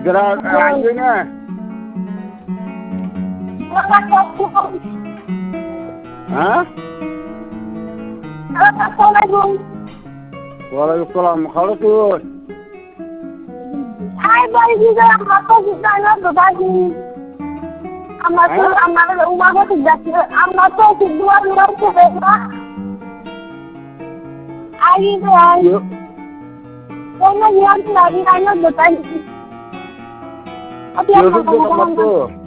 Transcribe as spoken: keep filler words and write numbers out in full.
Segera lanjutnya. Hah? Assalamualaikum. Waalaikumsalam. Kalau tuh. Hai balik juga aku kita nak berbagi. Amat tu amat rumah aku tidak amat tu kedua orang tu bebas. Hari tu hari. Karena dia lagi hanya berbagi. Apa yang kamu